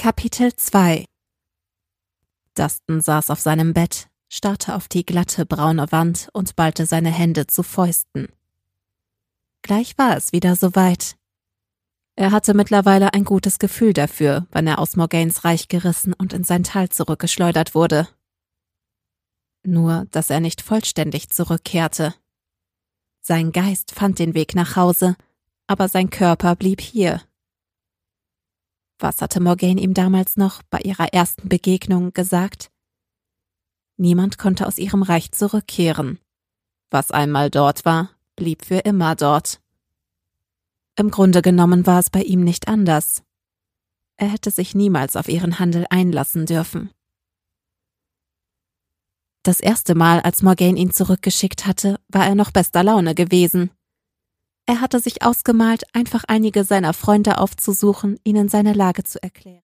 Kapitel 2 Dustin saß auf seinem Bett, starrte auf die glatte braune Wand und ballte seine Hände zu Fäusten. Gleich war es wieder soweit. Er hatte mittlerweile ein gutes Gefühl dafür, wann er aus Morgaines Reich gerissen und in sein Tal zurückgeschleudert wurde. Nur, dass er nicht vollständig zurückkehrte. Sein Geist fand den Weg nach Hause, aber sein Körper blieb hier. Was hatte Morgaine ihm damals noch bei ihrer ersten Begegnung gesagt? Niemand konnte aus ihrem Reich zurückkehren. Was einmal dort war, blieb für immer dort. Im Grunde genommen war es bei ihm nicht anders. Er hätte sich niemals auf ihren Handel einlassen dürfen. Das erste Mal, als Morgaine ihn zurückgeschickt hatte, war er noch bester Laune gewesen. Er hatte sich ausgemalt, einfach einige seiner Freunde aufzusuchen, ihnen seine Lage zu erklären.